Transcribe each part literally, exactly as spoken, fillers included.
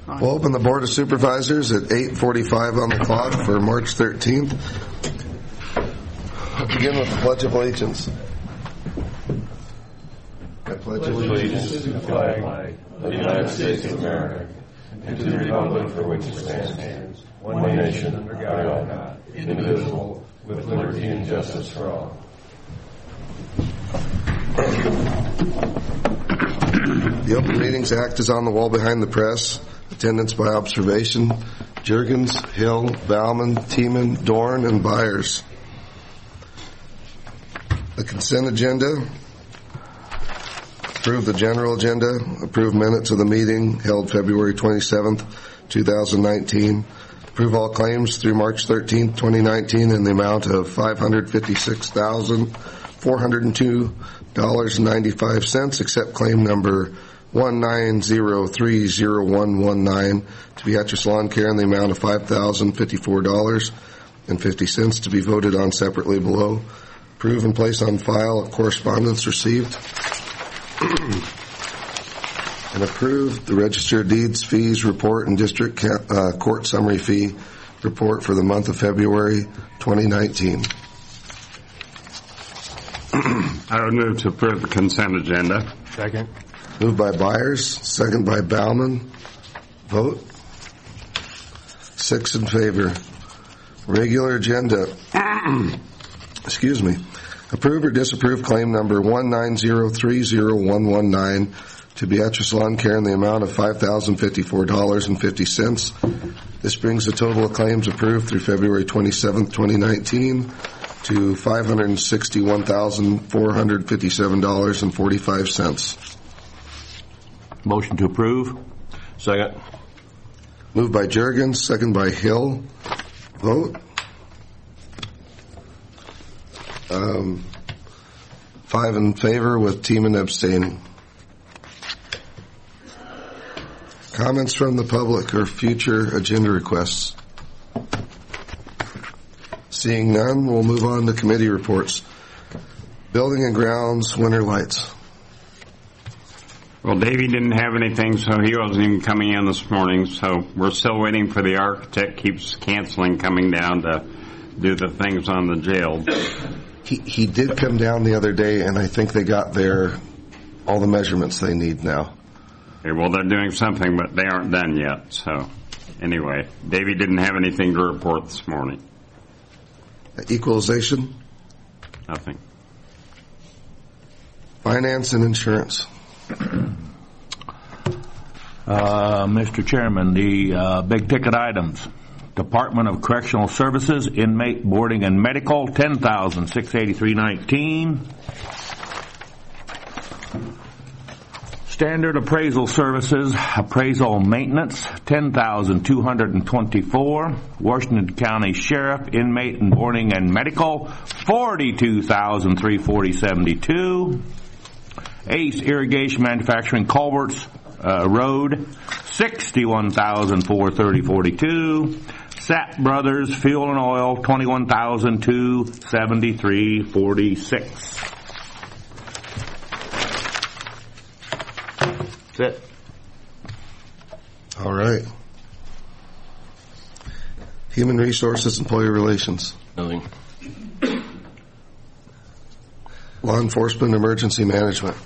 We'll open the Board of Supervisors at eight forty-five on the clock for March thirteenth. We'll begin with the Pledge of Allegiance. I pledge allegiance to the flag of the United States of America and to the republic for which it stands, one nation under God, indivisible, with liberty and justice for all. The Open Meetings Act is on the wall behind the press. Attendance by observation. Juergens, Hill, Bauman, Tiemann, Dorn, and Byers. The consent agenda. Approve the general agenda. Approve minutes of the meeting held February twenty-seventh, twenty nineteen. Approve all claims through March thirteenth, twenty nineteen in the amount of five hundred fifty-six thousand, four hundred two dollars and ninety-five cents, except claim number one nine zero three zero one one nine to Beatrice Lawn Care in the amount of five thousand fifty-four dollars and fifty cents to be voted on separately below. Approve and place on file correspondence received. And approve the Register of Deeds fees report and district uh, court summary fee report for the month of February twenty nineteen. I would move to approve the consent agenda. Second. Moved by Byers, second by Bauman. Vote. Six in favor. Regular agenda. Excuse me. Approve or disapprove claim number one nine zero three zero one one nine to Beatrice Lawn Care in the amount of five thousand fifty-four dollars and fifty cents. This brings the total of claims approved through February twenty-seventh, twenty nineteen to five hundred sixty-one thousand four hundred fifty-seven dollars and forty-five cents. Motion to approve. Second. Moved by Juergens, second by Hill. Vote. Um, five in favor with Tiemann abstaining. Comments from the public or future agenda requests? Seeing none, we'll move on to committee reports. Building and Grounds, winter lights. Well, Davey didn't have anything, so he wasn't even coming in this morning, so we're still waiting for the architect. Keeps canceling coming down to do the things on the jail. He he did come down the other day, and I think they got their all the measurements they need now. Okay, well, they're doing something, but they aren't done yet. So, anyway, Davey didn't have anything to report this morning. Equalization? Nothing. Finance and insurance. Uh, Mister Chairman, the uh, big ticket items. Department of Correctional Services, inmate boarding and medical, ten thousand six hundred eighty-three dollars and nineteen cents. Standard appraisal services, appraisal maintenance, ten thousand two hundred twenty-four dollars. Washington County Sheriff, inmate and boarding and medical, forty-two thousand three hundred forty-seven dollars and seventy-two cents. Ace Irrigation Manufacturing Culverts uh, Road, sixty-one thousand four hundred thirty dollars and forty-two cents. Sapp Brothers Fuel and Oil, twenty-one thousand two hundred seventy-three dollars and forty-six cents. That's it. All right. Human Resources, Employee Relations. Nothing. Law Enforcement, Emergency Management.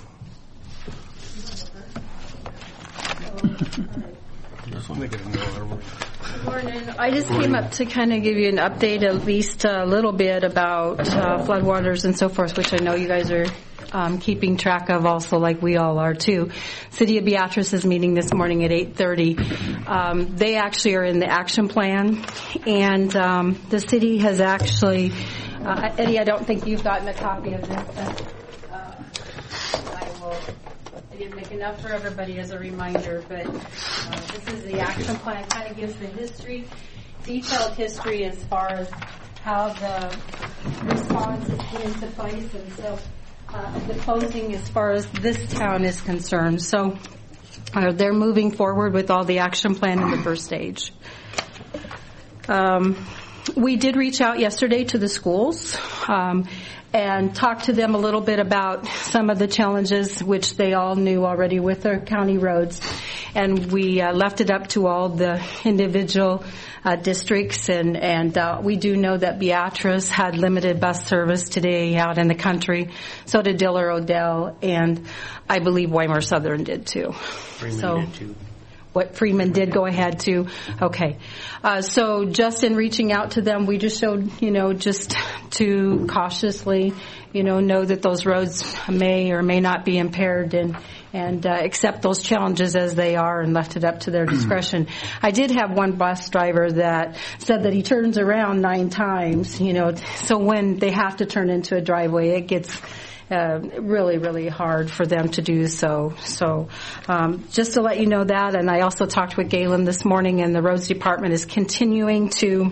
Good morning. I just came up to kind of give you an update, at least a little bit about uh, floodwaters and so forth, which I know you guys are um, keeping track of also, like we all are too. City of Beatrice is meeting this morning at eight thirty. Um, they actually are in the action plan, and um, the city has actually, uh, Eddie, I don't think you've gotten a copy of this, but uh, I will. I didn't make enough for everybody as a reminder, but uh, this is the action plan. It kind of gives the history, detailed history as far as how the response is put into place, and so uh, the closing as far as this town is concerned. So uh, they're moving forward with all the action plan in the first stage. Um, we did reach out yesterday to the schools. Um, and talk to them a little bit about some of the challenges which they all knew already with their county roads. and we uh, left it up to all the individual uh, districts, and, and uh, we do know that Beatrice had limited bus service today out in the country. So did Diller Odell, and I believe Weimar Southern did too. Freeman so, did too. What Freeman did go ahead to. Okay. Uh, so just in reaching out to them, we just showed, you know, just to cautiously, you know, know that those roads may or may not be impaired, and, and uh, accept those challenges as they are, and left it up to their discretion. I did have one bus driver that said that he turns around nine times, you know, so when they have to turn into a driveway, it gets Uh, really, really hard for them to do so. So um, just to let you know that, and I also talked with Galen this morning, and the roads department is continuing to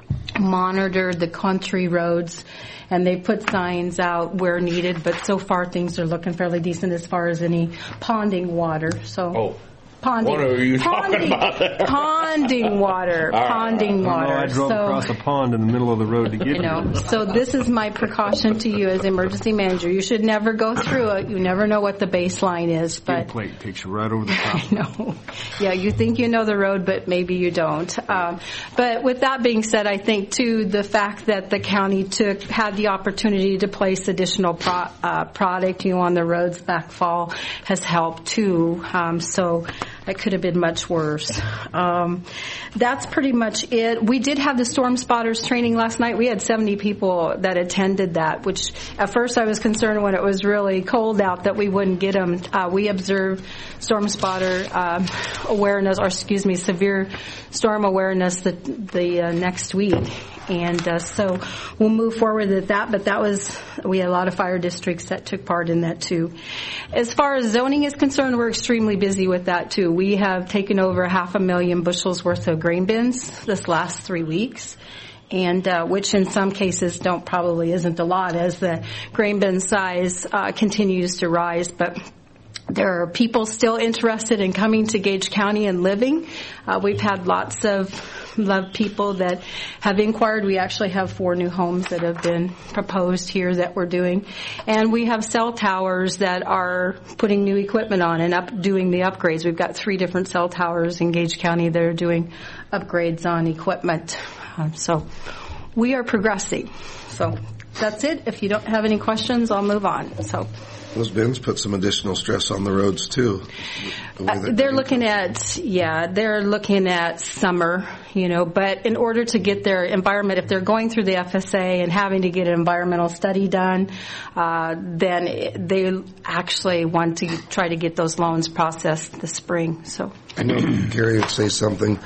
monitor the country roads, and they put signs out where needed, but so far things are looking fairly decent as far as any ponding water. So. Oh. Ponding. What are you ponding, talking about there? Ponding water. All right. Ponding water. No, I drove so, across a pond in the middle of the road to get you know, so this is my precaution to you as emergency manager. You should never go through it. You never know what the baseline is. But plate takes you right over the top. I know. Yeah, you think you know the road, but maybe you don't. Um, but with that being said, I think too the fact that the county took had the opportunity to place additional pro, uh, product, you know, on the roads back fall has helped too. Um, so it could have been much worse. Um, that's pretty much it. We did have the storm spotters training last night. We had seventy people that attended that, which at first I was concerned when it was really cold out that we wouldn't get them. Uh, we observed storm spotter um, awareness, or excuse me, severe storm awareness the, the uh, next week. And uh, so we'll move forward with that, but that was, we had a lot of fire districts that took part in that too. As far as zoning is concerned, we're extremely busy with that too. We have taken over half a million bushels worth of grain bins this last three weeks. And uh, which in some cases don't probably isn't a lot as the grain bin size uh, continues to rise, but there are people still interested in coming to Gage County and living. Uh, we've had lots of love people that have inquired. We actually have four new homes that have been proposed here that we're doing. And we have cell towers that are putting new equipment on and up doing the upgrades. We've got three different cell towers in Gage County that are doing upgrades on equipment. Um, so we are progressing. So that's it. If you don't have any questions, I'll move on. So. Those bins put some additional stress on the roads too. The way Uh, that they're looking at, yeah, they're looking at summer, you know, but in order to get their environment, if they're going through the F S A and having to get an environmental study done, uh, then it, they actually want to try to get those loans processed this spring. So I know Gary would say something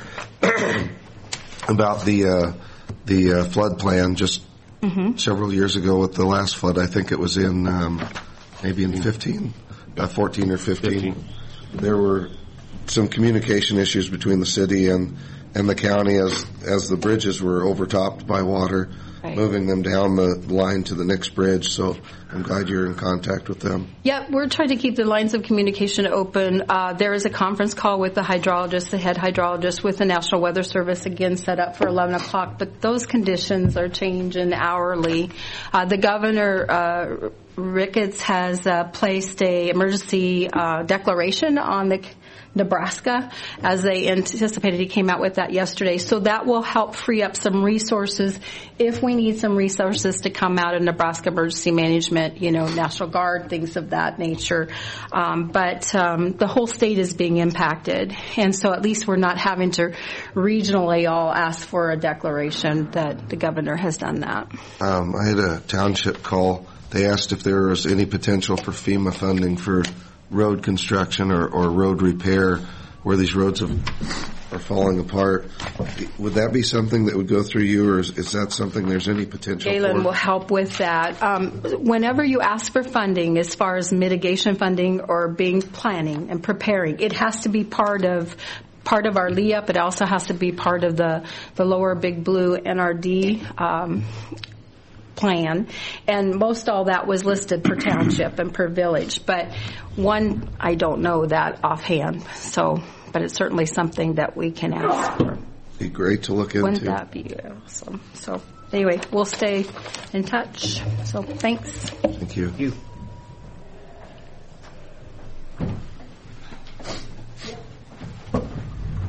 about the uh, the uh, flood plan just mm-hmm. several years ago with the last flood. I think it was in um, maybe in fifteen, uh, fourteen or fifteen. fifteen. There were some communication issues between the city and and the county as as the bridges were overtopped by water, right. moving them down the line to the next bridge. So I'm glad you're in contact with them. Yeah, we're trying to keep the lines of communication open. Uh, there is a conference call with the hydrologist, the head hydrologist with the National Weather Service, again set up for eleven o'clock, but those conditions are changing hourly. Uh, the governor, uh, Ricketts, has uh, placed a emergency uh, declaration on the Nebraska, as they anticipated. He came out with that yesterday. So that will help free up some resources if we need some resources to come out of Nebraska Emergency Management, you know, National Guard, things of that nature. Um, but um, the whole state is being impacted. And so at least we're not having to regionally all ask for a declaration that the governor has done that. Um, I had a township call. They asked if there was any potential for FEMA funding for road construction or, or road repair where these roads have, are falling apart. Would that be something that would go through you, or is, is that something there's any potential Galen for? will help with that. Um, whenever you ask for funding, as far as mitigation funding or being planning and preparing, it has to be part of part of our L E A P. It also has to be part of the, the lower Big Blue N R D um plan, and most all that was listed per township and per village, but one, I don't know that offhand, so, but it's certainly something that we can ask for. Be great to look into. Wouldn't that be awesome? So anyway, we'll stay in touch. So thanks. Thank you. Thank you.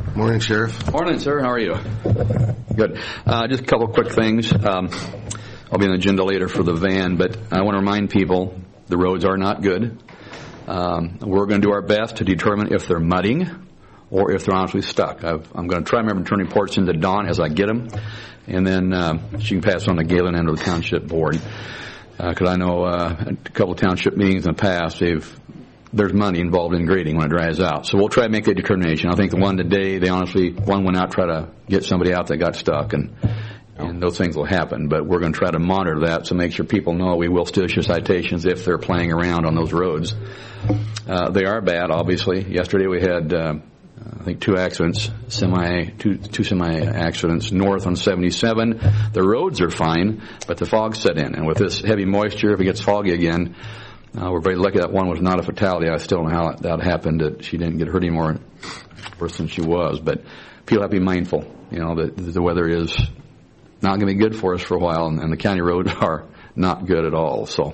Morning, Sheriff. Morning, sir. How are you? Good. Uh, just a couple of quick things. Um, I'll be an agenda later for the van, but I want to remind people the roads are not good. Um, we're going to do our best to determine if they're mudding or if they're honestly stuck. I've, I'm going to try to remember to turn reports into Dawn as I get them, and then uh, she can pass on the Galen end of the township board. Because uh, I know uh, a couple of township meetings in the past, they've there's money involved in grading when it dries out. So we'll try to make that determination. I think the one today, they honestly, one went out, try to get somebody out that got stuck, and and those things will happen. But we're going to try to monitor that, so make sure people know we will still issue citations if they're playing around on those roads. Uh, they are bad, obviously. Yesterday we had, uh, I think, two accidents, semi, two, two semi-accidents north on seventy-seven. The roads are fine, but the fog set in. And with this heavy moisture, if it gets foggy again, Uh, we're very lucky that one was not a fatality. I still don't know how that happened, that she didn't get hurt any more worse than she was. But people have to be mindful, you know, that the weather is not going to be good for us for a while, and, and the county roads are not good at all. So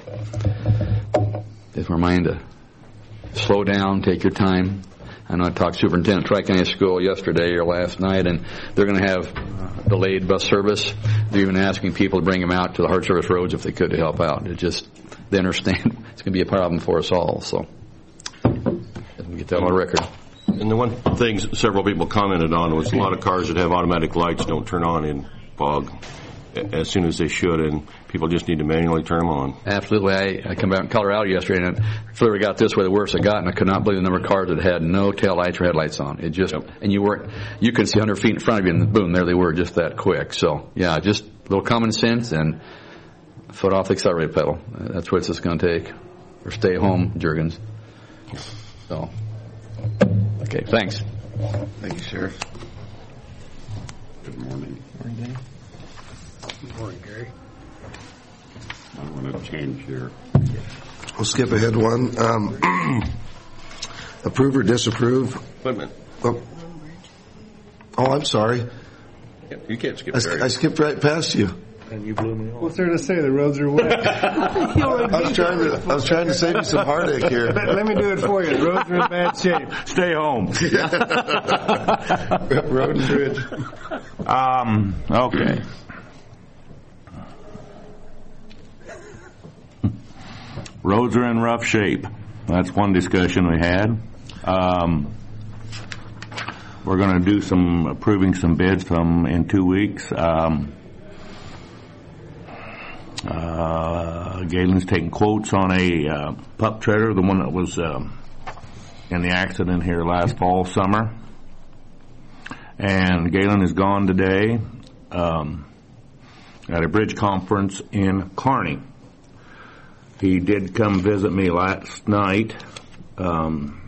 just remind to slow down, take your time. I know I talked to Superintendent Tri-County School yesterday or last night, and they're going to have delayed bus service. They're even asking people to bring them out to the hard service roads if they could to help out. It just, they understand it's going to be a problem for us all. So let me get that on record. And the one thing several people commented on was a lot of cars that have automatic lights don't turn on in fog as soon as they should, and people just need to manually turn them on. Absolutely. I, I come back in Colorado yesterday, and it literally got this way the worst it got, and I could not believe the number of cars that had no tail lights or headlights on. It just, yep. And you were, you could see one hundred feet in front of you, and boom, there they were, just that quick. So, yeah, just a little common sense and foot off the accelerator pedal. That's what it's just going to take. Or stay home, Jurgens. So, okay, thanks. Thank you, Sheriff. Good morning. Morning, Danny. Good morning, Gary. I want to change here. We'll skip ahead one. Um, approve or disapprove? Wait a minute. Oh, oh I'm sorry. You can't skip I, Gary. I skipped right past you. And you blew me off. What's there to say? The roads are wet. I was trying to. I was trying to save you some heartache here. Let, let me do it for you. The roads are in bad shape. Stay home. Road and bridge. Um, okay. Roads are in rough shape. That's one discussion we had. Um, we're going to do some approving some bids from in two weeks. Um, uh, Galen's taking quotes on a uh, pup treader, the one that was um, in the accident here last fall, summer. And Galen is gone today um, at a bridge conference in Kearney. He did come visit me last night um,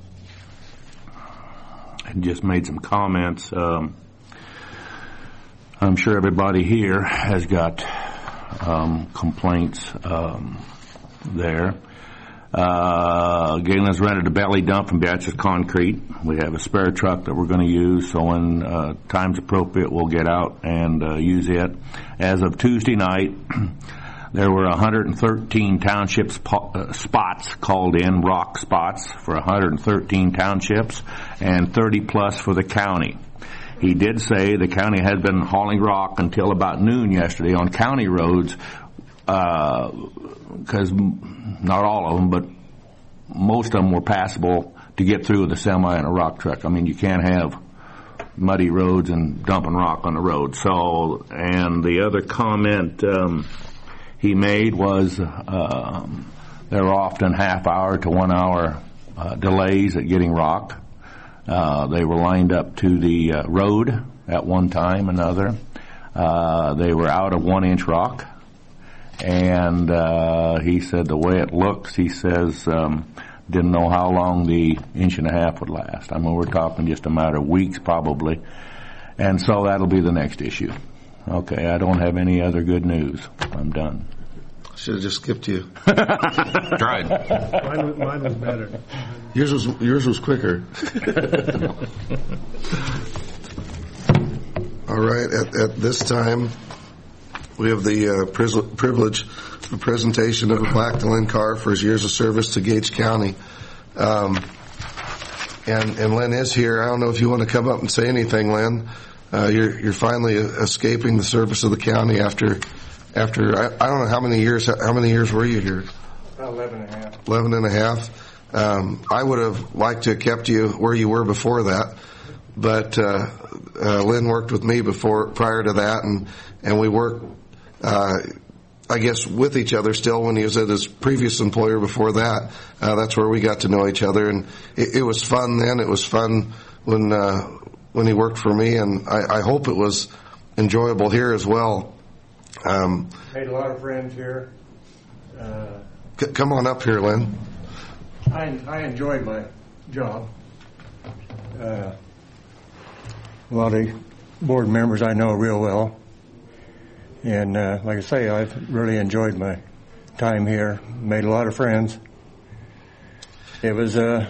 and just made some comments. Um, I'm sure everybody here has got um, complaints um, there. Uh, Galen has rented a belly dump from Batches Concrete. We have a spare truck that we're going to use, so when uh, time's appropriate, we'll get out and uh, use it. As of Tuesday night, there were one hundred thirteen township sp- uh, spots called in, rock spots for one hundred thirteen townships, and thirty plus for the county. He did say the county had been hauling rock until about noon yesterday on county roads, because uh, not all of them, but most of them were passable to get through with a semi and a rock truck. I mean, you can't have muddy roads and dumping rock on the road. So, and the other comment um, he made was uh, there are often half hour to one hour uh, delays at getting rock. Uh, they were lined up to the uh, road at one time, another. Uh, they were out of one inch rock. And uh, he said the way it looks, he says, um, didn't know how long the inch and a half would last. I mean, we're talking just a matter of weeks probably. And so that'll be the next issue. Okay, I don't have any other good news. I'm done. Should have just skipped you. Tried. Mine was, mine was better. Yours was yours was quicker. All right. At, at this time, we have the uh, pris- privilege of presentation of a black Delenn car for his years of service to Gage County. Um, and, and Lynn is here. I don't know if you want to come up and say anything, Lynn. Uh, you're, you're finally escaping the service of the county after, after, I, I don't know how many years, how many years were you here? About eleven and a half. Eleven and a half. Um, I would have liked to have kept you where you were before that, but, uh, uh, Lynn worked with me before, prior to that, and, and we worked, uh, I guess with each other still when he was at his previous employer before that. Uh, that's where we got to know each other, and it, it was fun then. It was fun when, uh, when he worked for me, and I, I hope it was enjoyable here as well. Um, Made a lot of friends here. Uh, c- come on up here, Lynn. I, I enjoyed my job. Uh, a lot of board members I know real well. And uh, like I say, I've really enjoyed my time here. Made a lot of friends. It was, uh,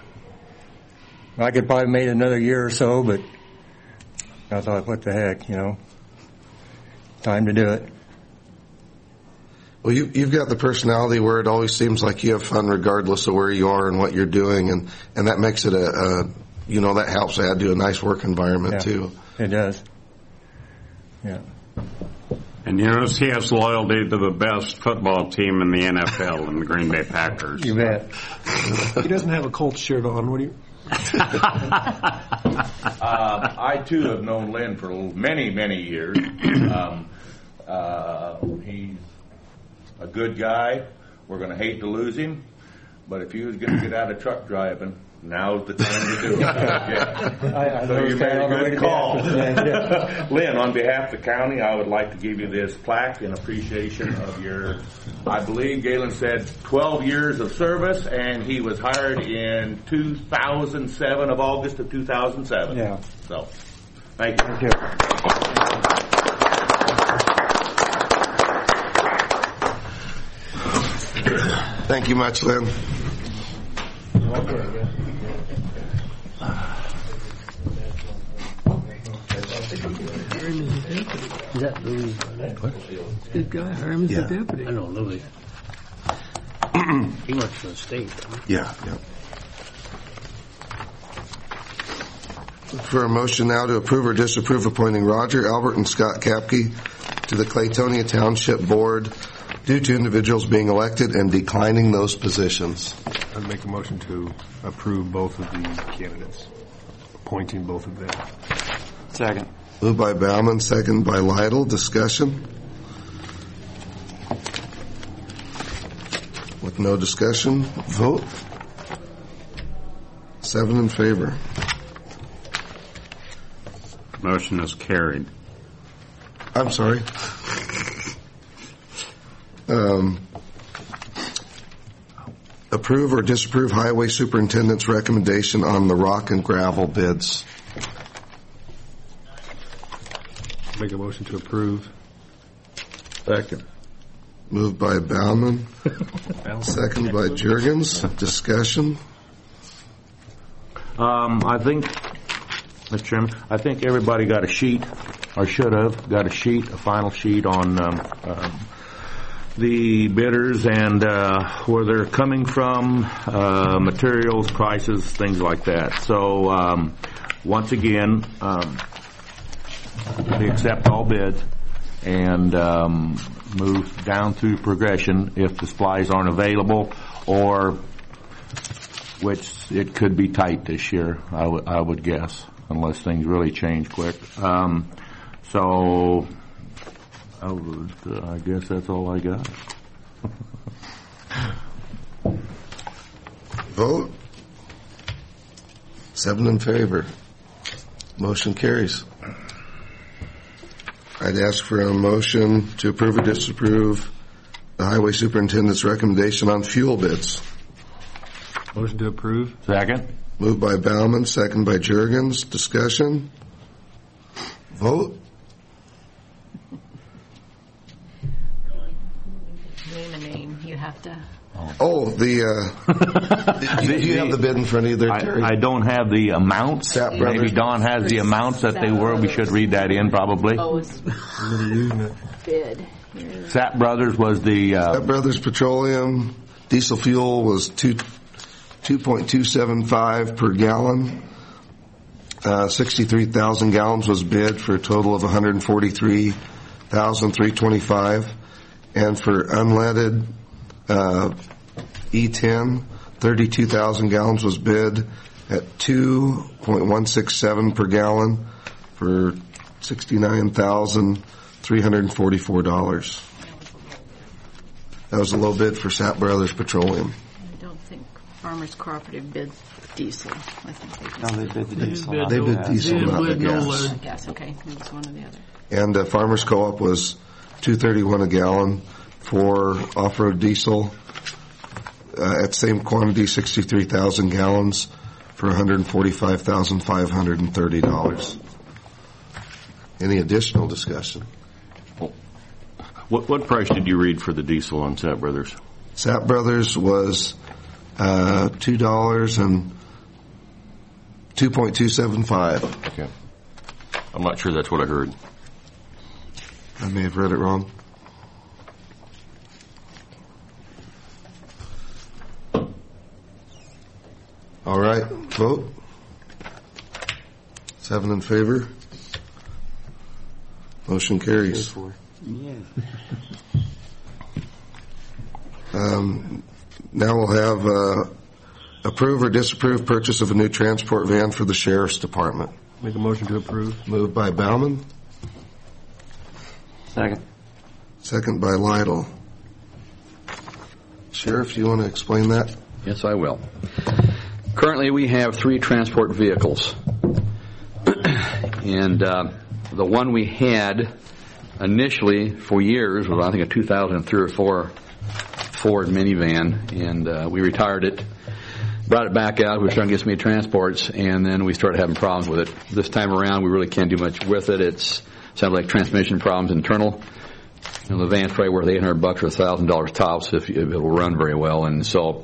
I could probably made another year or so, but I thought, what the heck, you know, time to do it. Well, you, you've got the personality where it always seems like you have fun regardless of where you are and what you're doing, and, and that makes it a, a, you know, that helps add to a nice work environment, Yeah, too. It does. Yeah. And you notice he has loyalty to the best football team in the N F L, in the Green Bay Packers. You bet. He doesn't have a Colts shirt on. What do you? uh, I too have known Lynn for many, many years. Um, uh, he's a good guy. We're going to hate to lose him, but if he was going to get out of truck driving, now's the time to do it. Yeah. I, I So you made a good call. Yeah. Lynn, on behalf of the county, I would like to give you this plaque in appreciation of your, I believe Galen said, twelve years of service, and he was hired in two thousand seven, of August of two thousand seven. Yeah. So, thank you. Thank you. Thank you much, Lynn. Is that Louis? What? Good guy. Herman's Yeah. the deputy. I know Louis. He works for the state. Yeah, yeah. For a motion now to approve or disapprove appointing Roger, Albert, and Scott Kapke to the Claytonia Township Board due to individuals being elected and declining those positions. I'd make a motion to approve both of the candidates, appointing both of them. Second. Moved by Bauman, second by Lytle. Discussion? With no discussion, vote. Seven in favor. Motion is carried. I'm sorry. Um, approve or disapprove Highway Superintendent's recommendation on the rock and gravel bids. Make a motion to approve. Second. Moved by Bauman, second by Juergens. Discussion? Um, I think, Mister Chairman, I think everybody got a sheet, or should have, got a sheet, a final sheet on um, um, the bidders and uh, where they're coming from, uh, materials, prices, things like that. So, um, once again, um, we accept all bids and um, move down through progression if the supplies aren't available, or which it could be tight this year, I, w- I would guess, unless things really change quick. Um, so I, would, uh, I guess that's all I got. Vote. Seven in favor. Motion carries. I'd ask for a motion to approve or disapprove the Highway Superintendent's recommendation on fuel bids. Motion to approve. Second. Moved by Bauman, second by Juergens. Discussion? Vote. Name a name. You have to. Oh, the, uh, do you have the bid in front of you there, Terry? I, I don't have the amounts. Sapp Maybe Brothers. Don has the amounts that they were. We should read that in probably. Oh, it's bid. Here's- Sapp Brothers was the uh, Sapp Brothers Petroleum, diesel fuel was two, two point two seven five per gallon. Uh, sixty-three thousand gallons was bid for a total of one hundred forty-three thousand three hundred twenty-five. And for unleaded uh, E ten, thirty-two thousand gallons was bid at two point one six seven per gallon for sixty-nine thousand three hundred forty-four dollars. That was a low bid for Sapp Brothers Petroleum. I don't think Farmers Cooperative bid diesel. I think they just No, they bid the diesel. bid They bid no- diesel, not the gas. gas. Okay, it was one or the other. And uh, Farmers Co-op was two thirty-one a gallon for off-road diesel. Uh, at same quantity, sixty-three thousand gallons for one hundred forty-five thousand five hundred thirty dollars. Any additional discussion? What, what price did you read for the diesel on Sapp Brothers? Sapp Brothers was uh, two dollars and two point two seven five. Okay. I'm not sure that's what I heard. I may have read it wrong. All right, vote. Seven in favor. Motion carries. Um, now we'll have uh, approve or disapprove purchase of a new transport van for the Sheriff's Department. Make a motion to approve. Moved by Bauman. Second. Second by Lytle. Sheriff, do you want to explain that? Yes, I will. Currently, we have three transport vehicles. and uh, the one we had initially for years was, I think, a two thousand three or four Ford minivan, and uh, we retired it, brought it back out. We were trying to get some new transports, and then we started having problems with it. This time around, we really can't do much with it. It's sounds like transmission problems internal. And the van's probably worth eight hundred bucks or a thousand dollars tops if, if it will run very well. And so,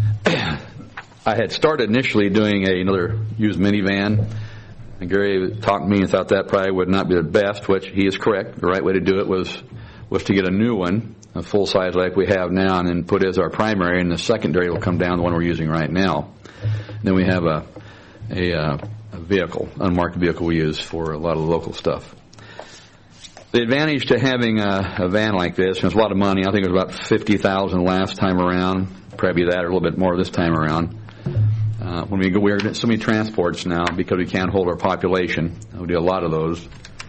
I had started initially doing a, another used minivan. And Gary talked to me and thought that probably would not be the best, which he is correct. The right way to do it was was to get a new one, a full size like we have now, and then put it as our primary, and the secondary will come down the one we're using right now. And then we have a a, uh, a vehicle, unmarked vehicle we use for a lot of local stuff. The advantage to having a, a van like this, and it's a lot of money. I think it was about fifty thousand dollars last time around, probably that or a little bit more this time around. Uh, when we go, we're getting so many transports now because we can't hold our population. We do a lot of those.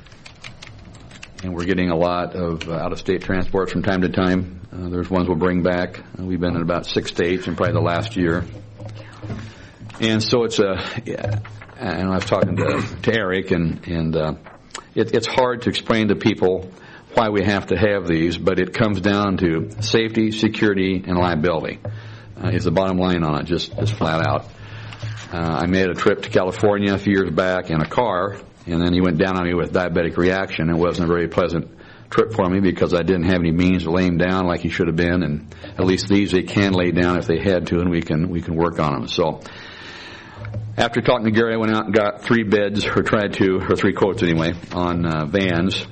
And we're getting a lot of uh, out-of-state transports from time to time. Uh, there's ones we'll bring back. Uh, we've been in about six states in probably the last year. And so it's a, yeah, and I was talking to, to Eric, and, and uh, it, it's hard to explain to people why we have to have these, but it comes down to safety, security, and liability. Uh, is the bottom line on it, just, just flat out. Uh, I made a trip to California a few years back in a car, and then he went down on me with diabetic reaction. It wasn't a very pleasant trip for me because I didn't have any means of laying down like he should have been, and at least these they can lay down if they had to, and we can we can work on them. So after talking to Gary, I went out and got three bids, or tried to, or three quotes anyway, on uh, vans.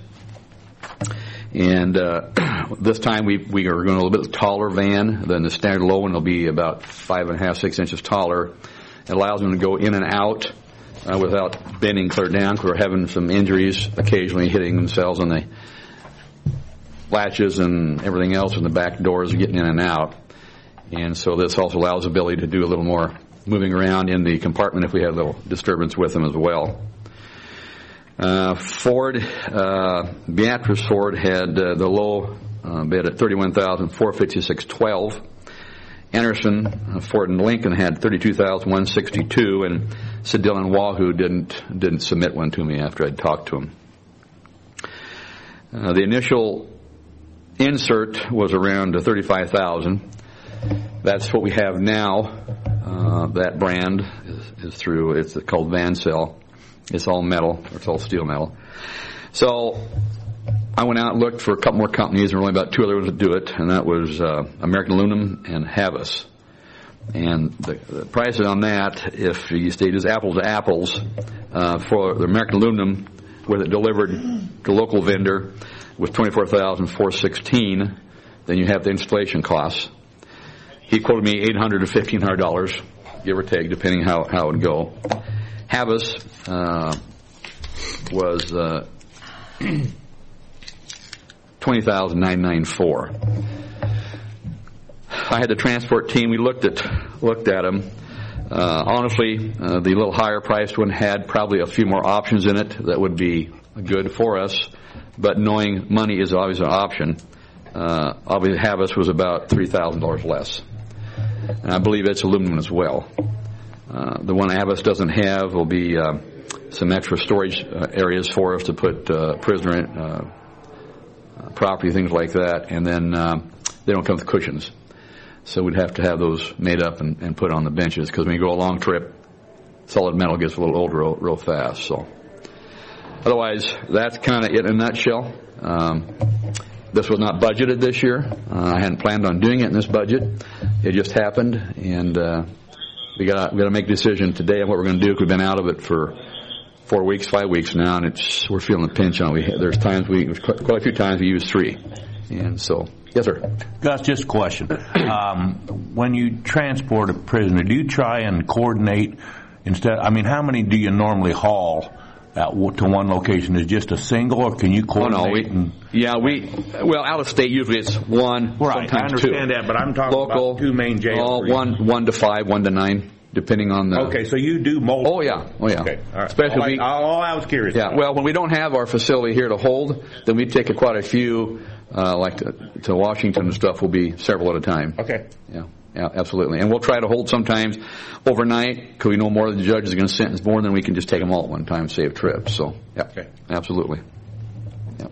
And uh, this time we we are going a little bit taller van than the standard low one. It'll be about five and a half, six inches taller. It allows them to go in and out uh, without bending clear down, because we're having some injuries occasionally, hitting themselves on the latches and everything else in the back doors, getting in and out. And so this also allows the ability to do a little more moving around in the compartment if we have a little disturbance with them as well. Uh, Ford, uh, Beatrice Ford had uh, the low uh, bid at thirty-one thousand four hundred fifty-six dollars and twelve cents. Anderson, uh, Ford and Lincoln had thirty-two thousand one hundred sixty-two dollars, and Sedil and Wahoo didn't didn't submit one to me after I'd talked to them. Uh, the initial insert was around thirty-five thousand dollars. That's what we have now. Uh, that brand is, is through, it's called Vancell. It's all metal, it's all steel metal. So I went out and looked for a couple more companies. There were only about two others that do it, and that was uh, American Aluminum and Havas. And the, the prices on that, if you stayed as apples to apples, uh, for the American Aluminum, with it delivered to local vendor, was twenty-four thousand four hundred sixteen dollars. Then you have the installation costs. He quoted me eight hundred dollars to fifteen hundred dollars give or take, depending how, how it would go. Havas uh, was uh, twenty thousand nine hundred ninety-four. I had the transport team. We looked at looked at them. Uh, honestly, uh, the little higher priced one had probably a few more options in it that would be good for us. But knowing money is always an option, uh, obviously Havas was about three thousand dollars less. And I believe it's aluminum as well. Uh, the one Havas doesn't have will be uh, some extra storage uh, areas for us to put uh, prisoner in, uh, uh, property, things like that. And then uh, they don't come with cushions. So we'd have to have those made up and, and put on the benches, because when you go a long trip, solid metal gets a little old real, real fast. So otherwise, that's kind of it in a nutshell. Um, this was not budgeted this year. Uh, I hadn't planned on doing it in this budget. It just happened, and uh, we got we got to make a decision today on what we're going to do, because we've been out of it for four weeks, five weeks now, and it's we're feeling the pinch on it. We, there's times we quite a few times we use three, and so. Yes, sir. Gus, just a question. Um, when you transport a prisoner, do you try and coordinate instead? I mean, how many do you normally haul at, to one location? Is it just a single, or can you coordinate? Oh, no, we, and, yeah, we, well, out of state, usually it's one, right, sometimes I understand two. that, but I'm talking Local, about two main jails. Oh, one, one to five, one to nine, depending on the... Okay, so you do multiple. Oh, yeah, oh, yeah. Okay, all right. Especially all, we, I, all I was curious Yeah, about. well, when we don't have our facility here to hold, then we take a, quite a few, uh, like to, to Washington and stuff, will be several at a time. Okay. Yeah, yeah, absolutely. And we'll try to hold sometimes overnight, because we know more the judge is going to sentence more than we can just take them all at one time, save trips. So, yeah, okay. Absolutely. Yeah.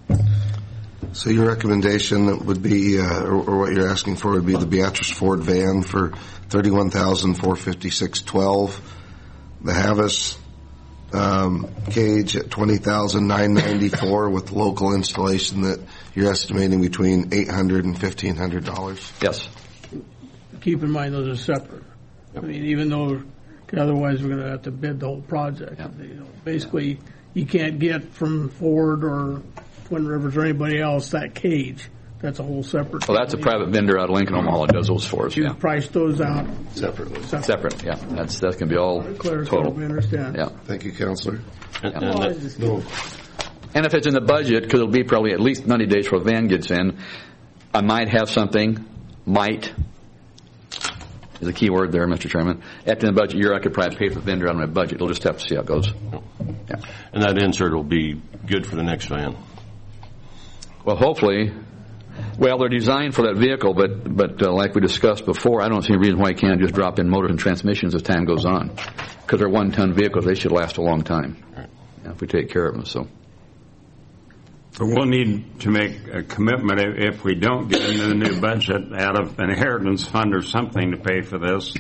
So your recommendation would be, uh, or, or what you're asking for would be the Beatrice Ford van for thirty-one thousand four hundred fifty-six dollars and twelve cents. The Havas um, cage at twenty thousand nine hundred ninety-four dollars with local installation that you're estimating between eight hundred dollars and fifteen hundred dollars. Yes. Keep in mind those are separate. I mean, even though otherwise we're going to have to bid the whole project. Yep. You know, basically, you can't get from Ford or Twin Rivers or anybody else that cage. That's a whole separate. Well, that's a private vendor out of Lincoln, Omaha that does those for us. You Yeah. price those out Separately. separate. Separate. Yeah. That's that's going to be all Clear, so total. we understand. Yeah. Thank you, Counselor. And, and Well, I that- just- And if it's in the budget, because it'll be probably at least ninety days before the van gets in, I might have something. Might is a key word there, Mister Chairman. After the budget year, I could probably pay for the vendor out of my budget. We'll just have to see how it goes. Yeah. and that insert will be good for the next van. Well, hopefully. Well, they're designed for that vehicle, but but uh, like we discussed before, I don't see any reason why you can't just drop in motors and transmissions as time goes on. Because they're one-ton vehicles, they should last a long time yeah, if we take care of them. So. But we'll need to make a commitment if if we don't get into the new budget out of an inheritance fund or something to pay for this.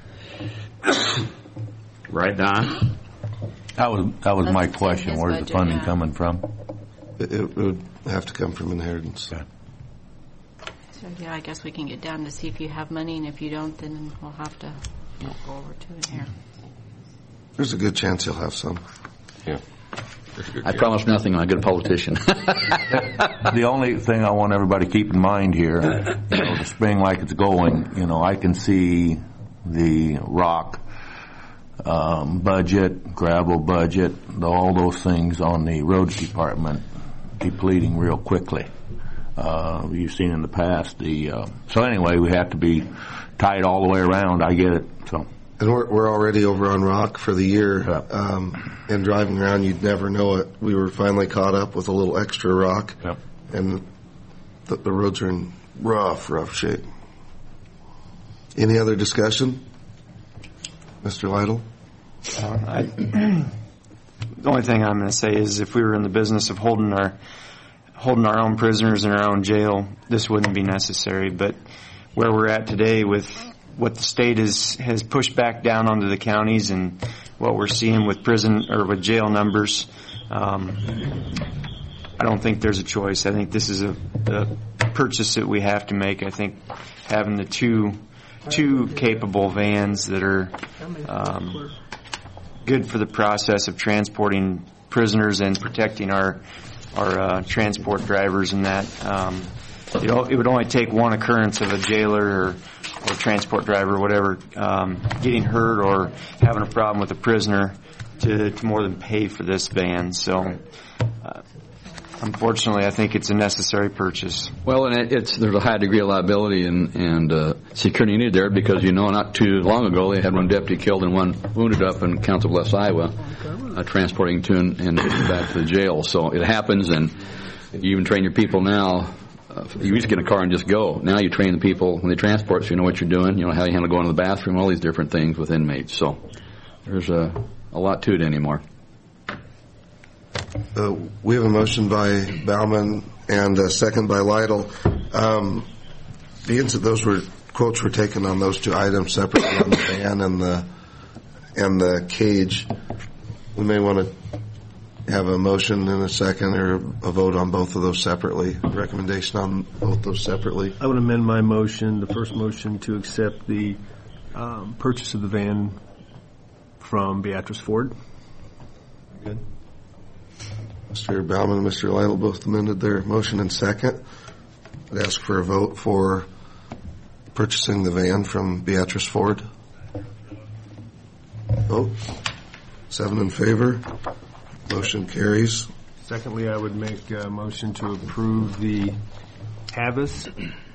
Right, Don? That was that was That's my in question. his Where's budget, the funding yeah. coming from? It, it would have to come from inheritance. Okay. So, yeah, I guess we can get down to see if you have money, and if you don't, then we'll have to you know, go over to it here. There's a good chance he'll have some. Yeah. I promise nothing. I'm a good politician. The only thing I want everybody to keep in mind here, you know, the spring like it's going, you know, I can see the rock um, budget, gravel budget, all those things on the roads department depleting real quickly. Uh, you've seen in the past the. Uh, so anyway, we have to be tight all the way around. I get it. So. And we're, we're already over on rock for the year. Yeah. Um, and driving around, you'd never know it. We were finally caught up with a little extra rock. Yep. And the, the roads are in rough, rough shape. Any other discussion? Mister Lytle? Uh, I, the only thing I'm going to say is if we were in the business of holding our holding our own prisoners in our own jail, this wouldn't be necessary. But where we're at today with what the state is, has pushed back down onto the counties and what we're seeing with prison or with jail numbers, um, I don't think there's a choice. I think this is a, a purchase that we have to make. I think having the two two capable vans that are um, good for the process of transporting prisoners and protecting our our uh, transport drivers and that. Um, you know, it would only take one occurrence of a jailer or, or transport driver or whatever um, getting hurt or having a problem with a prisoner to, to more than pay for this van. So, uh, unfortunately, I think it's a necessary purchase. Well, and it, it's there's a high degree of liability and, and uh, security needed there because, you know, not too long ago they had one deputy killed and one wounded up in Council Bluffs, Iowa, uh, transporting to and, and back to the jail. So it happens, and you even train your people now. Uh, you used to get in a car and just go. Now you train the people when they transport, so you know what you're doing, you know how you handle going to the bathroom, all these different things with inmates. So there's a, a lot to it anymore. Uh, we have a motion by Bauman and a second by Lytle. Um, being that those were quotes were taken on those two items separately, on the van and the and the cage, we may want to have a motion in a second or a vote on both of those separately. Recommendation on both those separately. I would amend my motion, the first motion, to accept the um, purchase of the van from Beatrice Ford. Good. Mister Bauman and Mister Lytle both amended their motion in second. I'd ask for a vote for purchasing the van from Beatrice Ford. Vote. Seven in favor. Motion carries. Secondly, I would make a motion to approve the Havas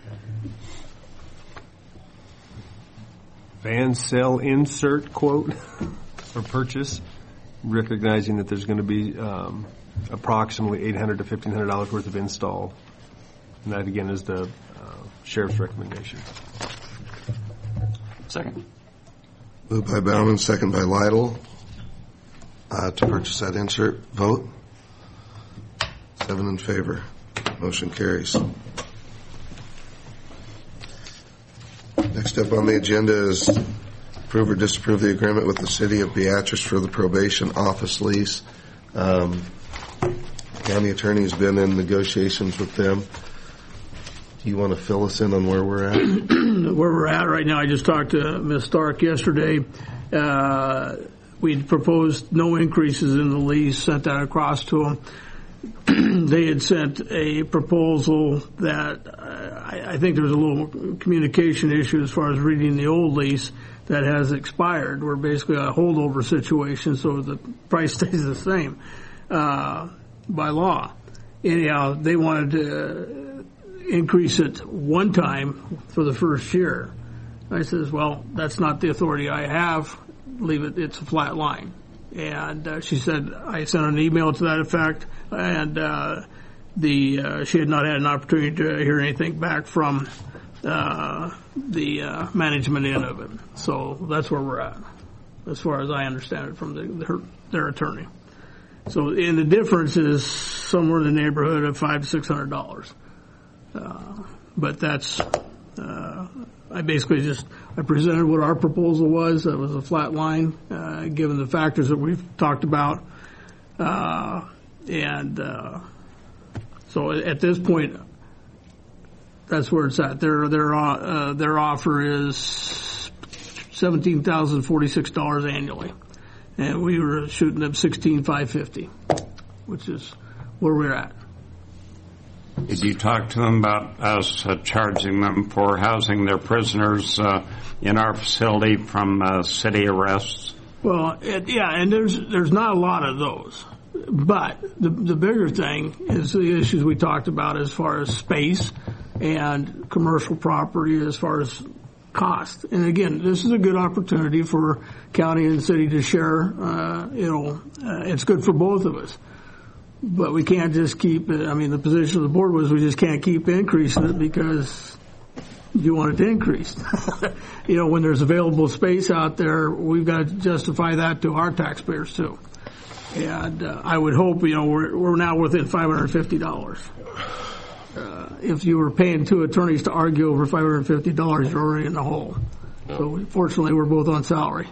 van sell insert quote for purchase, recognizing that there's going to be um, approximately eight hundred dollars to fifteen hundred dollars worth of install. And that, again, is the uh, sheriff's recommendation. Second. Moved by Bauman, second by Lytle. Uh, to purchase that insert. Vote. Seven in favor. Motion carries. Next up on the agenda is approve or disapprove the agreement with the City of Beatrice for the probation office lease. Um, county attorney has been in negotiations with them. Do you want to fill us in on where we're at? Where we're at right now, I just talked to Miz Stark yesterday. Uh, we proposed no increases in the lease, sent that across to them. They had sent a proposal that uh, I, I think there was a little communication issue as far as reading the old lease that has expired. We're basically a holdover situation, so the price stays the same uh, by law. Anyhow, they wanted to increase it one time for the first year. I says, well, that's not the authority I have. Leave it. It's a flat line. And uh, she said, I sent an email to that effect, and uh, the uh, she had not had an opportunity to hear anything back from uh, the uh, management end of it. So that's where we're at, as far as I understand it from the, their, their attorney. So, and the difference is somewhere in the neighborhood of five to six hundred dollars. Uh, but that's, uh, I basically just, I presented what our proposal was. That was a flat line, uh, given the factors that we've talked about. Uh, and, uh, so at this point, that's where it's at. Their, their, uh, their offer is seventeen thousand forty-six dollars annually. And we were shooting them sixteen thousand five hundred fifty dollars, which is where we're at. Did you talk to them about us uh, charging them for housing their prisoners uh, in our facility from uh, city arrests? Well, it, yeah, and there's there's not a lot of those. But the the bigger thing is the issues we talked about as far as space and commercial property as far as cost. And again, this is a good opportunity for county and city to share. Uh, you know, uh, it's good for both of us. But we can't just keep it. I mean, the position of the board was we just can't keep increasing it because you want it to increase. You know, when there's available space out there, we've got to justify that to our taxpayers too. And uh, I would hope, you know, we're, we're now within five hundred fifty dollars. Uh, if you were paying two attorneys to argue over five hundred fifty dollars, you're already in the hole. No. So fortunately, we're both on salary.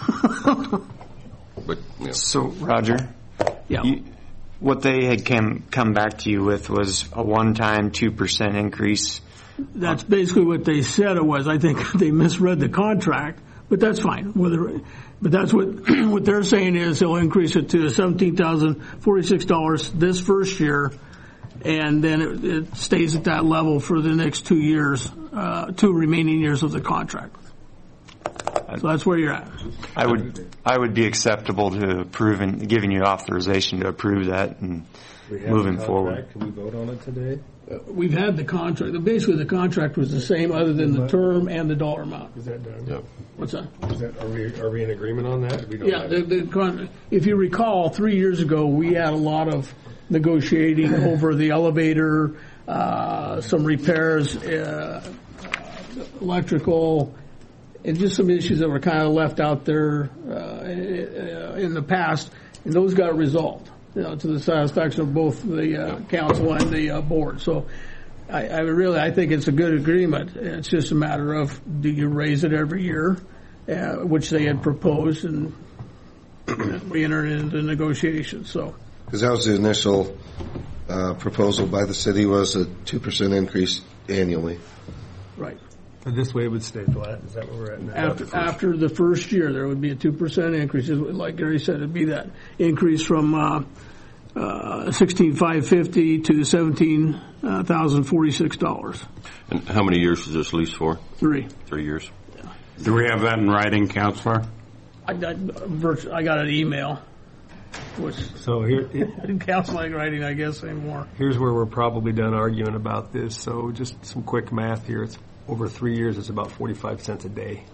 But, yeah. So, Roger? Yeah. You, what they had come, come back to you with was a one-time two percent increase. That's basically what they said it was. I think they misread the contract, but that's fine. Whether, but that's what what they're saying is they'll increase it to seventeen thousand forty-six dollars this first year, and then it, it stays at that level for the next two years, uh, two remaining years of the contract. So that's where you're at. I would I would be acceptable to approving, giving you authorization to approve that and moving forward. Can we vote on it today? Uh, we've had the contract. Basically, the contract was the same, other than the term and the dollar amount. Is that done? Yep. What's that? Is that are we are we in agreement on that? We don't Yeah, have- the, the con- if you recall, three years ago, we had a lot of negotiating over the elevator, uh, some repairs, uh, uh, electrical, and just some issues that were kind of left out there uh, in the past, and those got resolved, you know, to the satisfaction of both the uh, council and the uh, board. So I, I really, I think it's a good agreement. It's just a matter of, do you raise it every year, uh, which they had proposed, and we entered into negotiations. So, Because that was the initial uh, proposal by the city, was a two percent increase annually. right. But this way it would stay flat. Is that where we're at now? After, after the first year, there would be a two percent increase. Like Gary said, it'd be that increase from uh, uh, sixteen thousand five hundred fifty dollars to seventeen thousand forty-six dollars. And how many years is this lease for? Three. Three years. Do we have that in writing, Counselor? I got, virtu- I got an email, which So here, council ain't writing, I guess, anymore. here's where we're probably done arguing about this. So just some quick math here. It's over three years. It's about forty-five cents a day.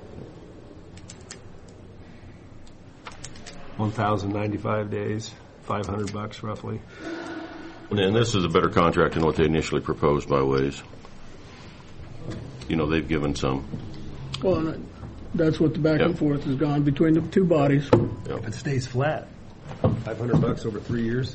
one thousand ninety-five days, five hundred bucks roughly. And this is a better contract than what they initially proposed by Waze. You know, they've given some. Well, and that's what the back and Yep. forth has gone between the two bodies. Yep. It stays flat. five hundred bucks over three years.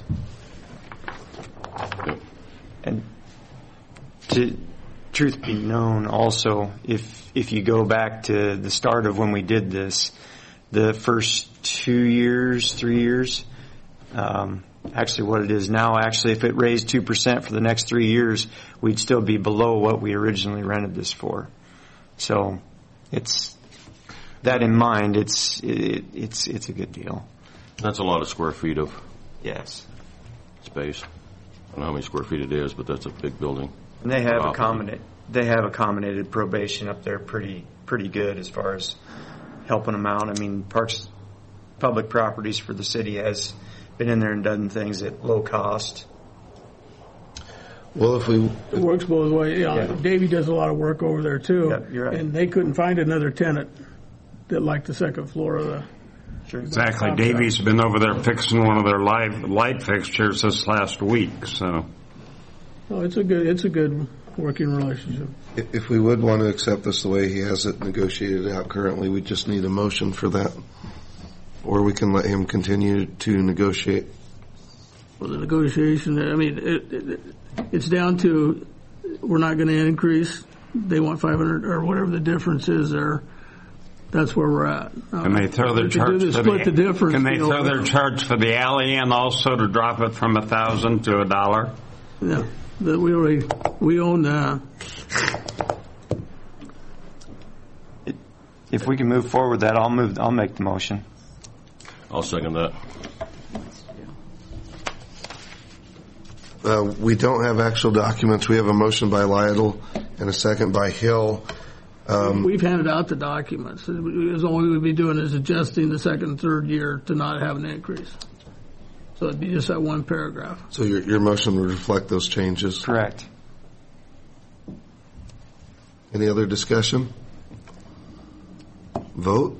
Yep. And to truth be known, also, if if you go back to the start of when we did this, the first two years, three years, um, actually what it is now, actually, if it raised two percent for the next three years, we'd still be below what we originally rented this for. So it's that in mind, it's it, it's it's a good deal. That's a lot of square feet of Yes. space. I don't know how many square feet it is, but that's a big building. And they have Wow. accommodate they have accommodated probation up there pretty pretty good as far as helping them out. I mean, Parks Public Properties for the city has been in there and done things at low cost. Well, if we, It works both ways. You know, Yeah. Davey does a lot of work over there too. Yep, you're right. And they couldn't find another tenant that liked the second floor of the. Sure. Exactly. Davey's been over there fixing one of their live light fixtures this last week, so. Oh, it's a good, it's a good working relationship. if we would want to accept this the way he has it negotiated out currently, we just need a motion for that. Or we can let him continue to negotiate. Well, the negotiation, I mean, it, it, it's down to, we're not going to increase. They want five hundred or whatever the difference is there. That's where we're at. Uh, Can they throw their if you charge do the for split the difference? Can they you know, throw their charge for the alley in also to drop it from a thousand to a dollar? Yeah, that we already, we own that. If we can move forward with that, I'll move. I'll make the motion. I'll second that. Uh, we don't have actual documents. We have a motion by Lytle and a second by Hill. Um, We've handed out the documents. As all we would be doing is adjusting the second and third year to not have an increase. So it'd be just that one paragraph. so your, your motion would reflect those changes. Correct. Any other discussion? Vote.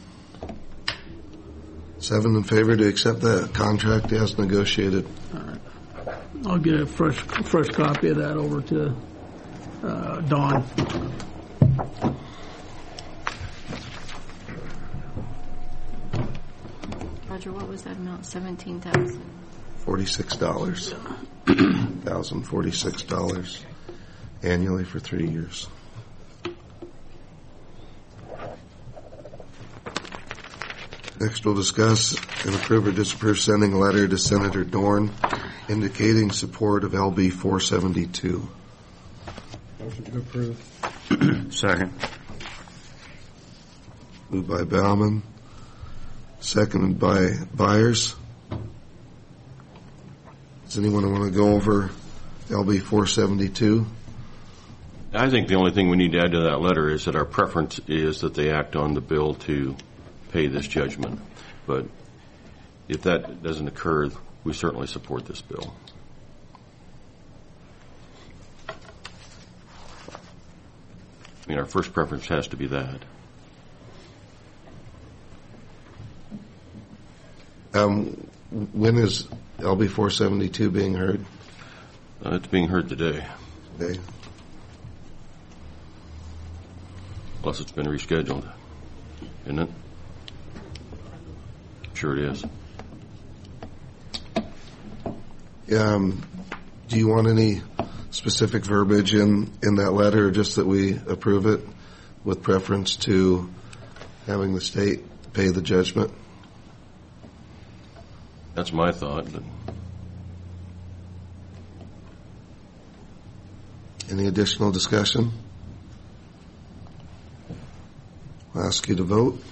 Seven in favor to accept the contract as negotiated. I'll get a fresh, fresh copy of that over to uh, Dawn. Roger, what was that amount? Seventeen thousand. Forty-six dollars. Thousand forty-six dollars annually for three years. Next, we'll discuss and approve or disapprove sending a letter to Senator Dorn indicating support of L B four seventy-two. Motion to approve. Second. Moved by Bauman, seconded by Byers. Does anyone want to go over L B four seventy-two. I think the only thing we need to add to that letter is that our preference is that they act on the bill to pay this judgment. But if that doesn't occur, we certainly support this bill. I mean, our first preference has to be that. Um, when is L B four seventy-two being heard? Uh, it's being heard today. Today. Plus, it's been rescheduled, isn't it? Sure it is. Um, do you want any specific verbiage in, in that letter, or just that we approve it with preference to having the state pay the judgment? That's my thought. But any additional discussion? I'll ask you to vote.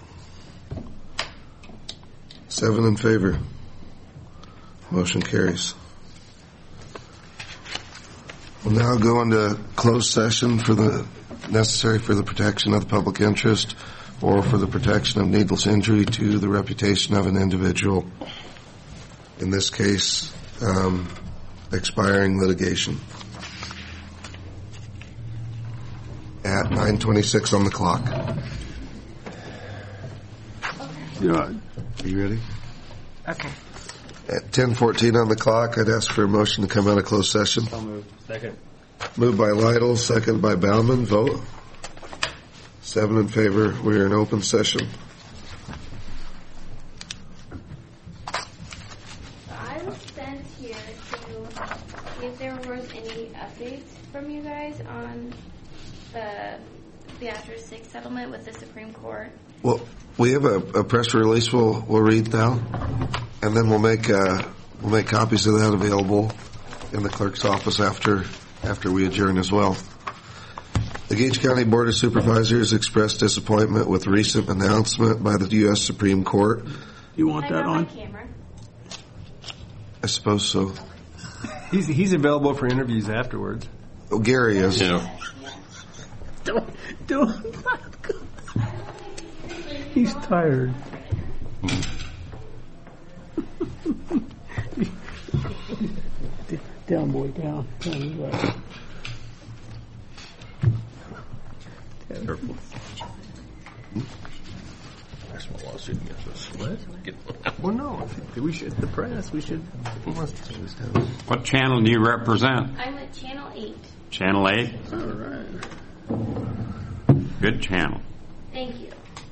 Seven in favor. Motion carries. We'll now go into closed session for the necessary for the protection of the public interest or for the protection of needless injury to the reputation of an individual. In this case, um, expiring litigation. At nine twenty-six on the clock. Yeah. Are you ready? Okay. At ten fourteen on the clock, I'd ask for a motion to come out of closed session. I'll move. Second. Moved by Lytle, second by Bauman. Vote. Seven in favor. We are in open session. I was sent here to see if there was any updates from you guys on the Beatrice six settlement with the Supreme Court. Well, we have a, a press release we'll, we'll read now, and then we'll make uh, we'll make copies of that available in the clerk's office after after we adjourn as well. The Gage County Board of Supervisors expressed disappointment with recent announcement by the U S Supreme Court. You want I that got on? my camera. I suppose so. He's he's available for interviews afterwards. Oh, Gary is. Yeah. Don't, don't. He's tired. Down, boy, down. down right. Careful. That's my lawsuit against us. What? Well, no. We should. The press. We should. What channel do you represent? I'm at Channel eight. Channel eight? All right. Good channel. Thank you.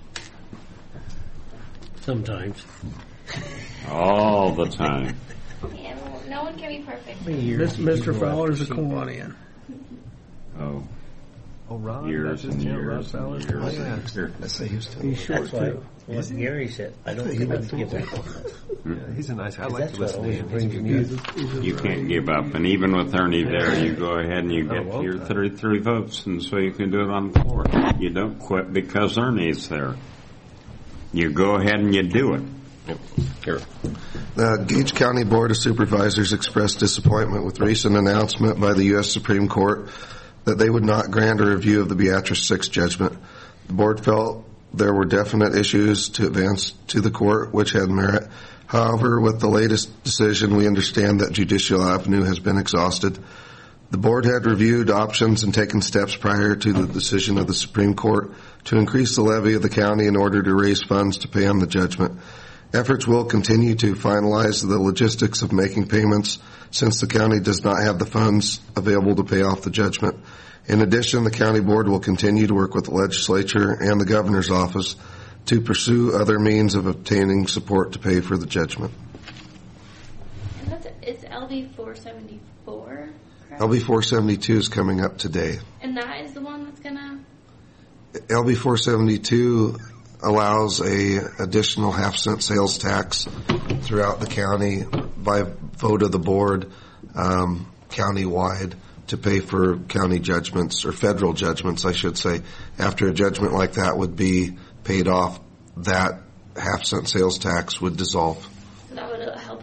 Sometimes. All the time. Yeah, well, no one can be perfect. Mister Fowler's a Kiwanian. Oh. Oh, Ron. Years that's and his channel, years Ron and Fowler? years. Oh, yeah. That's Houston. He's short That's why too. what Gary said. I don't think I can give up. Yeah, he's a nice. I like That's to what listen to always him. He's a brings good me. guy. You can't give up. And even with Ernie there, you go ahead and you get well your done. thirty-three votes, and so you can do it on the floor. You don't quit because Ernie's there. You go ahead and you do it. Here. The Gage County Board of Supervisors expressed disappointment with recent announcement by the U S Supreme Court that they would not grant a review of the Beatrice six judgment. The board felt there were definite issues to advance to the court which had merit. However, with the latest decision, we understand that judicial avenue has been exhausted. The board had reviewed options and taken steps prior to the decision of the Supreme Court to increase the levy of the county in order to raise funds to pay on the judgment. Efforts will continue to finalize the logistics of making payments since the county does not have the funds available to pay off the judgment. In addition, the county board will continue to work with the legislature and the governor's office to pursue other means of obtaining support to pay for the judgment. And that's it's L B four seventy-four, correct? L B four seventy-two is coming up today. And that is the one that's gonna. L B four seventy-two allows a additional half cent sales tax throughout the county by vote of the board, um, county-wide, to pay for county judgments, or federal judgments, I should say. After a judgment like that would be paid off, that half cent sales tax would dissolve. So that would help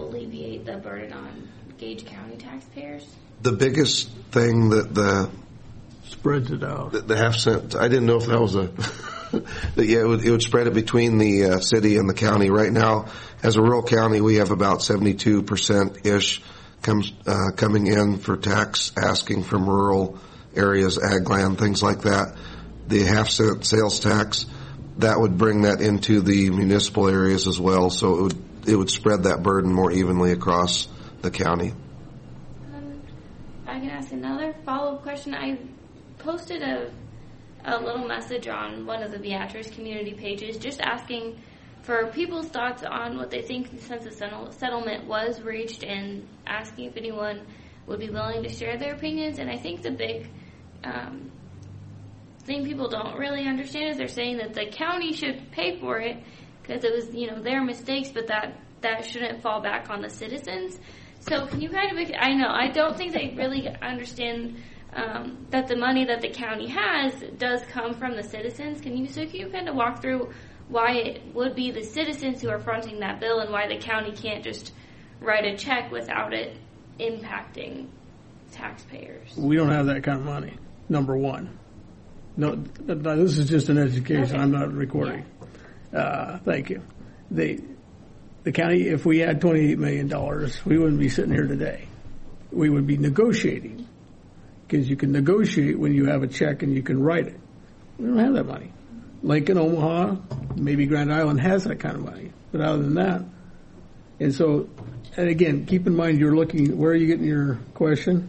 alleviate the burden on Gage County taxpayers? The biggest thing that the spreads it out. The, the half cent. I didn't know if that was a. that, yeah, it would, it would spread it between the uh, city and the county. Right now, as a rural county, we have about seventy-two percent ish comes uh, coming in for tax asking from rural areas, ag land, things like that. The half cent sales tax, that would bring that into the municipal areas as well. So it would it would spread that burden more evenly across the county. Um, I can ask another follow-up question. I posted a a little message on one of the Beatrice community pages just asking for people's thoughts on what they think since the settlement was reached and asking if anyone would be willing to share their opinions. And I think the big um, thing people don't really understand is they're saying that the county should pay for it because it was, you know, their mistakes, but that, that shouldn't fall back on the citizens. So can you kind of, I know, I don't think they really understand um, that the money that the county has does come from the citizens. Can you, so can you kind of walk through why it would be the citizens who are fronting that bill and why the county can't just write a check without it impacting taxpayers? We don't have that kind of money, number one. No, this is just an education. Okay. I'm not recording. Yeah. Uh, thank you. The, the county, if we had twenty-eight million dollars, we wouldn't be sitting here today. We would be negotiating because you can negotiate when you have a check and you can write it. We don't have that money. Lincoln, Omaha, maybe Grand Island has that kind of money. But other than that, and so, and again, keep in mind you're looking, where are you getting your question?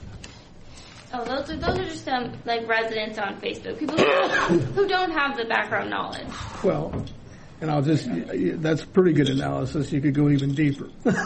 Oh, those are, those are just some, like, residents on Facebook, people who, who don't have the background knowledge. Well, and I'll just, that's pretty good analysis. You could go even deeper.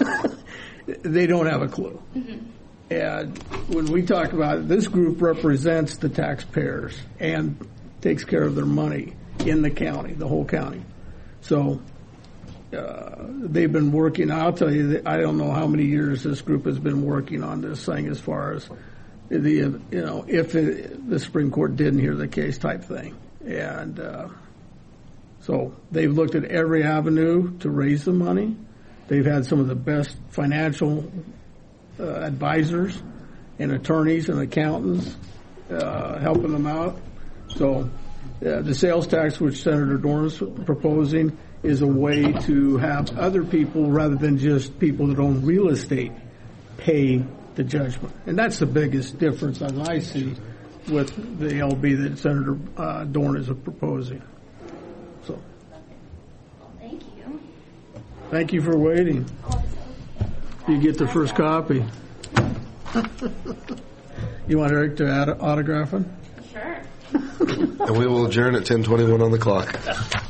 They don't have a clue. Mm-hmm. And when we talk about it, this group represents the taxpayers and takes care of their money in the county, the whole county. So uh, they've been working. I'll tell you that I don't know how many years this group has been working on this thing as far as the, you know, if it, the Supreme Court didn't hear the case type thing. And uh, so they've looked at every avenue to raise the money. They've had some of the best financial uh, advisors and attorneys and accountants uh, helping them out. So uh, the sales tax, which Senator Dorn is proposing, is a way to have other people, rather than just people that own real estate, pay the judgment. And that's the biggest difference, as I see, with the L B that Senator uh, Dorn is proposing. So, thank you. Thank you for waiting. You get the first copy. You want Eric to add autograph it? Sure. And we will adjourn at ten twenty-one on the clock.